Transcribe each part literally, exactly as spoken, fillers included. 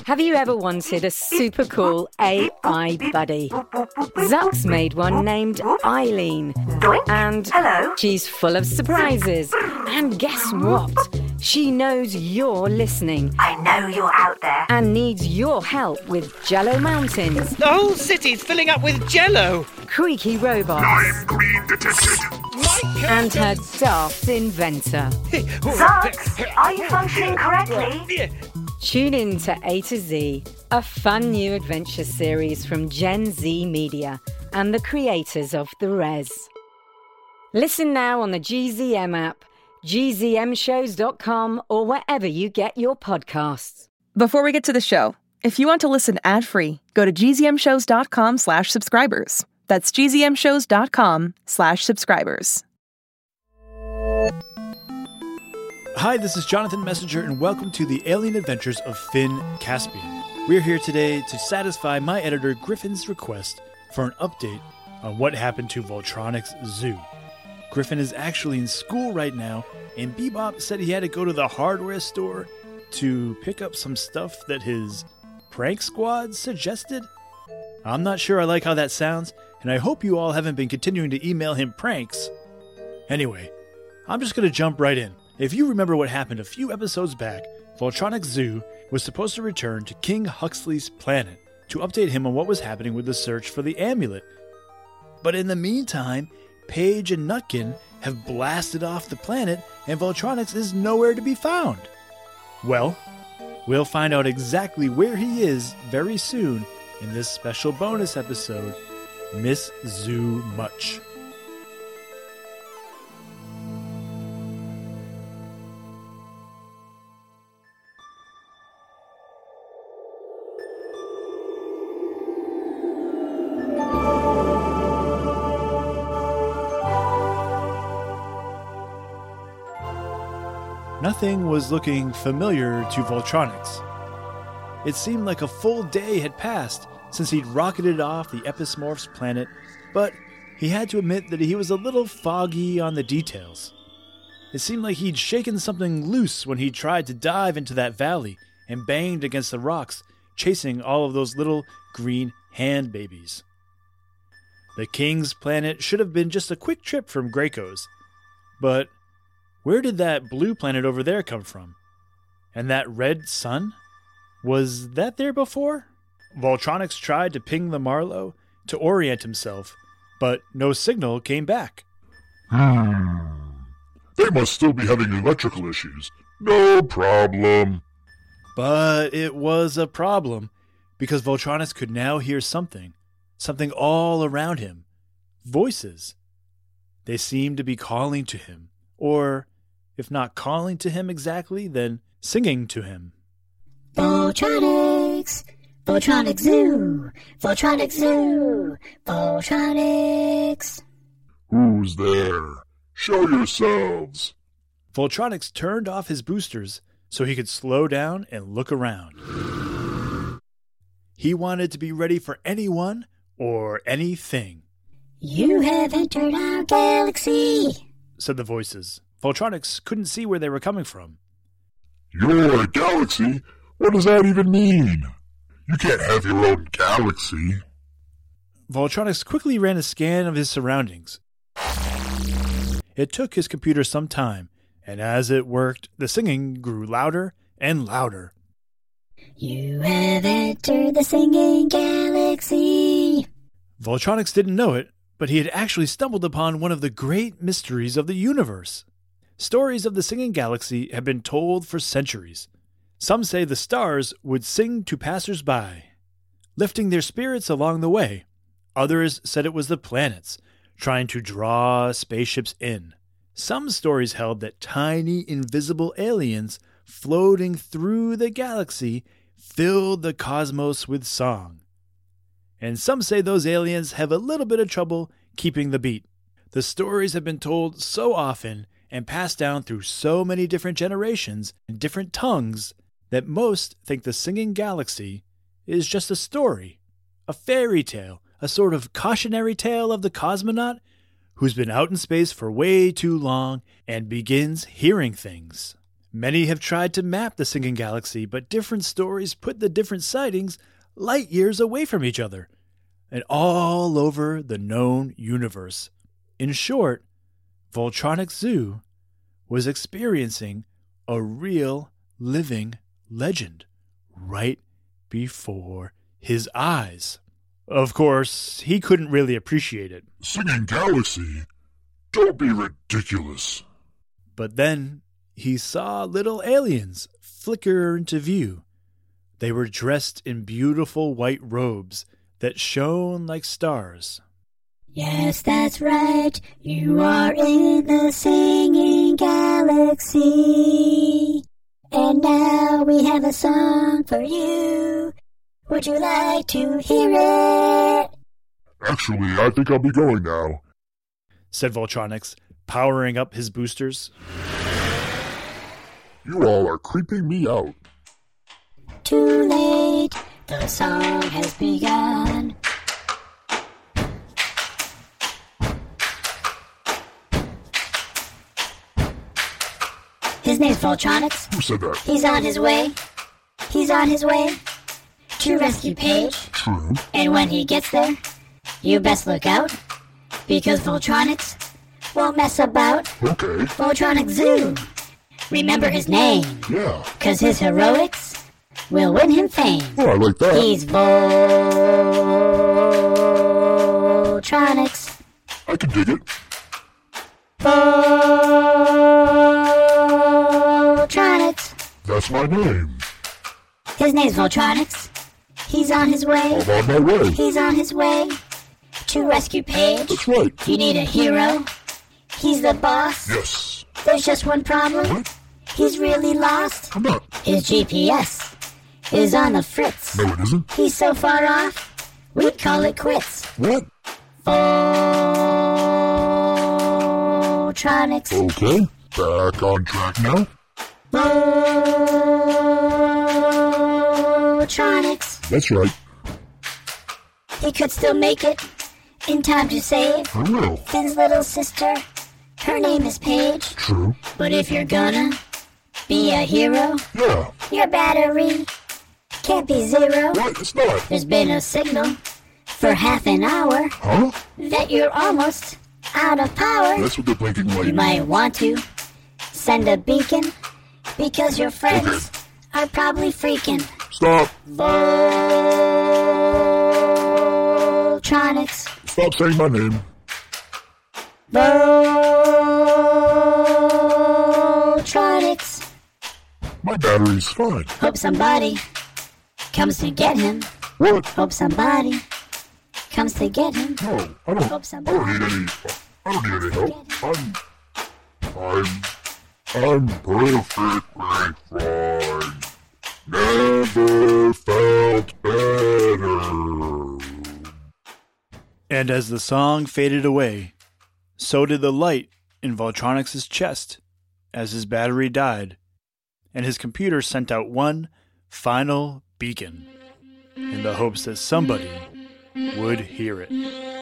Have you ever wanted a super cool A I buddy? Zuck's made one named Eileen. And Hello. she's full of surprises. And guess what? She knows you're listening I know you're out there. and needs your help with Jello Mountains, The whole city's filling up with jello. creaky robots, I'm green detected. and her daft inventor. Zucks, are you functioning correctly? Tune in to A to Z, a fun new adventure series from Gen Z Media and the creators of The Res. Listen now on the G Z M app, G Z M shows dot com, or wherever you get your podcasts. Before we get to the show, if you want to listen ad-free, go to G Z M shows dot com slash subscribers. That's G Z M shows dot com slash subscribers. Hi, this is Jonathan Messenger, and welcome to the Alien Adventures of Finn Caspian. We're here today to satisfy my editor Griffin's request for an update on what happened to Voltronics Zoo. Griffin is actually in school right now, and Bebop said he had to go to the hardware store to pick up some stuff that his prank squad suggested. I'm not sure I like how that sounds, and I hope you all haven't been continuing to email him pranks. Anyway, I'm just going to jump right in. If you remember what happened a few episodes back, Voltronics Zoo was supposed to return to King Huxley's planet to update him on what was happening with the search for the amulet. But in the meantime, Paige and Nutkin have blasted off the planet and Voltronics is nowhere to be found. Well, we'll find out exactly where he is very soon in this special bonus episode, Miss Zoo Much. Nothing was looking familiar to Voltronics. It seemed like a full day had passed since he'd rocketed off the Epismorph's planet, but he had to admit that he was a little foggy on the details. It seemed like he'd shaken something loose when he tried to dive into that valley and banged against the rocks, chasing all of those little green hand babies. The King's planet should have been just a quick trip from Graco's, but where did that blue planet over there come from? And that red sun? Was that there before? Voltronics tried to ping the Marlow to orient himself, but no signal came back. Hmm. They must still be having electrical issues. No problem. But it was a problem, because Voltronics could now hear something. Something all around him. Voices. They seemed to be calling to him. Or, if not calling to him exactly, then singing to him. Voltronics! Voltronics Zoo! Voltronics Zoo! Voltronics! Who's there? Show yourselves. Voltronics turned off his boosters so he could slow down and look around. He wanted to be ready for anyone or anything. You have entered our galaxy! Said the voices. Voltronics couldn't see where they were coming from. You're a galaxy? What does that even mean? You can't have your own galaxy. Voltronics quickly ran a scan of his surroundings. It took his computer some time, and as it worked, the singing grew louder and louder. You have entered the singing galaxy! Voltronics didn't know it, but he had actually stumbled upon one of the great mysteries of the universe. Stories of the singing galaxy have been told for centuries. Some say the stars would sing to passers-by, lifting their spirits along the way. Others said it was the planets, trying to draw spaceships in. Some stories held that tiny, invisible aliens floating through the galaxy filled the cosmos with song. And some say those aliens have a little bit of trouble keeping the beat. The stories have been told so often and passed down through so many different generations and different tongues that most think the singing galaxy is just a story, a fairy tale, a sort of cautionary tale of the cosmonaut who's been out in space for way too long and begins hearing things. Many have tried to map the Singing Galaxy, but different stories put the different sightings light years away from each other, and all over the known universe. In short, Voltronic Zoo was experiencing a real living legend right before his eyes. Of course, he couldn't really appreciate it. Singing Galaxy? Don't be ridiculous. But then he saw little aliens flicker into view. They were dressed in beautiful white robes that shone like stars. Yes, that's right. You are in the Singing Galaxy. And now we have a song for you. Would you like to hear it? Actually, I think I'll be going now, said Voltronix, powering up his boosters. You all are creeping me out. Too late, the song has begun. His name's Voltronix. Who said that? He's on his way. He's on his way to rescue Paige. True. And when he gets there, you best look out, because Voltronix won't mess about. Okay. Voltronic Zoo. Remember his name. Yeah. Cause his heroics will win him fame. Oh, I like that. He's Voltronix. I can dig it. Voltronix. That's my name. His name's Voltronix. He's on his way. I'm on my way. He's on his way to rescue Paige. That's right. You need a hero. He's the boss. Yes. There's just one problem. What? He's really lost. I'm not. His G P S is on the fritz. No, it isn't. He's so far off, we'd call it quits. What? Voltronix. Okay. Back on track now. Voltronix. That's right. He could still make it in time to save I will. Finn's little sister. Her name is Paige. True. But if you're gonna be a hero, Yeah. your battery can't be zero. What? It's not. There's been a signal for half an hour Huh? that you're almost out of power. That's what the blinking light. You might want to send a beacon because your friends are probably freaking. Stop. Voltronix. Stop saying my name. Voltronix. My battery's fine. Hope somebody comes to get him. What? Hope somebody comes to get him. No, I don't. Hope I somebody don't need any. I don't need any help. I'm. I'm. I'm perfectly fine. Never felt better. And as the song faded away, so did the light in Voltronix's chest as his battery died, and his computer sent out one final beacon in the hopes that somebody would hear it.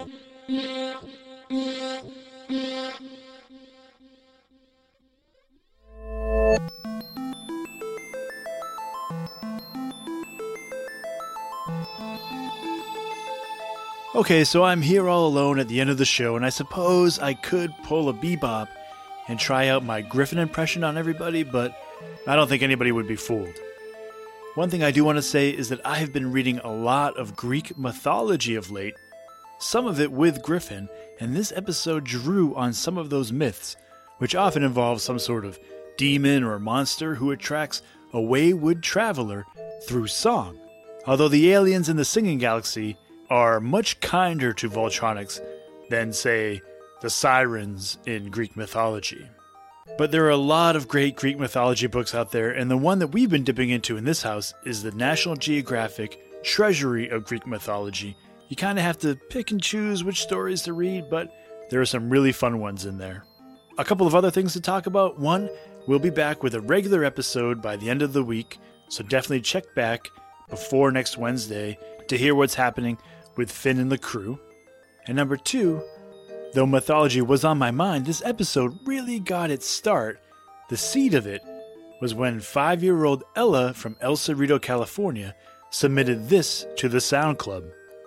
Okay, so I'm here all alone at the end of the show, and I suppose I could pull a bebop and try out my Griffin impression on everybody, but I don't think anybody would be fooled. One thing I do want to say is that I have been reading a lot of Greek mythology of late, some of it with Griffin, and this episode drew on some of those myths, which often involve some sort of demon or monster who attracts a wayward traveler through song. Although the aliens in the Singing Galaxy are much kinder to Voltronix than, say, the sirens in Greek mythology. But there are a lot of great Greek mythology books out there, and the one that we've been dipping into in this house is the National Geographic Treasury of Greek Mythology. You kind of have to pick and choose which stories to read, but there are some really fun ones in there. A couple of other things to talk about. One, we'll be back with a regular episode by the end of the week, so definitely check back before next Wednesday to hear what's happening with Finn and the crew. And number two, though mythology was on my mind, this episode really got its start, the seed of it, was when five-year-old Ella from El Cerrito, California, submitted this to the Sound Club.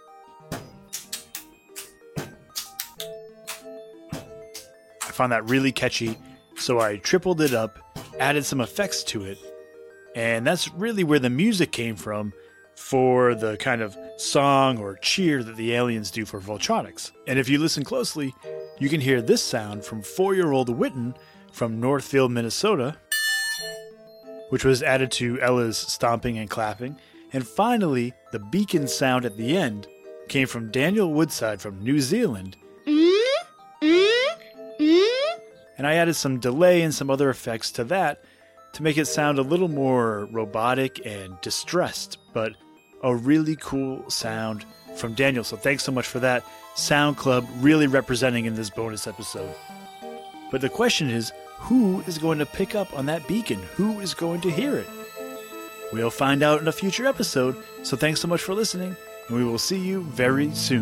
I found that really catchy, so I tripled it up, added some effects to it, and that's really where the music came from for the kind of song or cheer that the aliens do for Voltronics. And if you listen closely, you can hear this sound from four-year-old Witten from Northfield, Minnesota, which was added to Ella's stomping and clapping. And finally, the beacon sound at the end came from Daniel Woodside from New Zealand. Mm, mm, mm. And I added some delay and some other effects to that to make it sound a little more robotic and distressed, but a really cool sound from Daniel. So thanks so much for that. Sound Club really representing in this bonus episode. But the question is, who is going to pick up on that beacon? Who is going to hear it? We'll find out in a future episode, so thanks so much for listening, and we will see you very soon.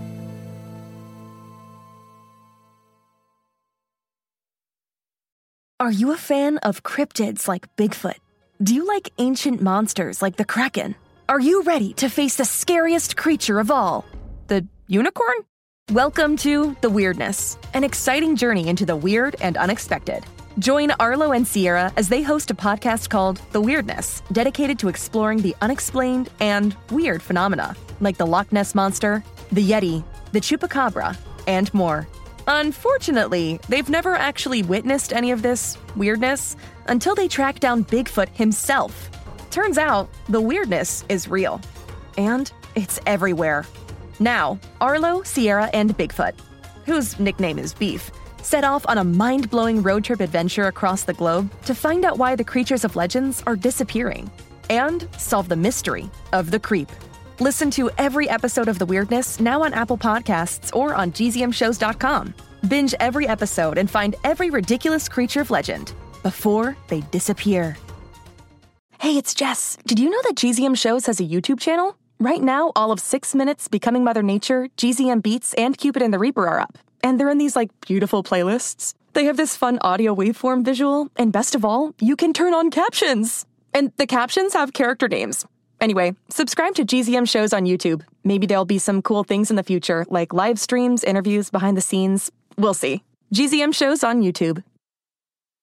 Are you a fan of cryptids like Bigfoot? Do you like ancient monsters like the Kraken? Are you ready to face the scariest creature of all, the unicorn? Welcome to The Weirdness, an exciting journey into the weird and unexpected. Join Arlo and Sierra as they host a podcast called The Weirdness, dedicated to exploring the unexplained and weird phenomena, like the Loch Ness Monster, the Yeti, the Chupacabra, and more. Unfortunately, they've never actually witnessed any of this weirdness until they track down Bigfoot himself. Turns out, the weirdness is real. And it's everywhere. Now, Arlo, Sierra, and Bigfoot, whose nickname is Beef, set off on a mind-blowing road trip adventure across the globe to find out why the creatures of legends are disappearing and solve the mystery of the creep. Listen to every episode of The Weirdness now on Apple Podcasts or on G Z M shows dot com. Binge every episode and find every ridiculous creature of legend before they disappear. Hey, it's Jess. Did you know that G Z M Shows has a YouTube channel? Right now, all of Six Minutes, Becoming Mother Nature, G Z M Beats, and Cupid and the Reaper are up. And they're in these, like, beautiful playlists. They have this fun audio waveform visual, and best of all, you can turn on captions. And the captions have character names. Anyway, subscribe to G Z M Shows on YouTube. Maybe there'll be some cool things in the future, like live streams, interviews, behind the scenes. We'll see. G Z M Shows on YouTube.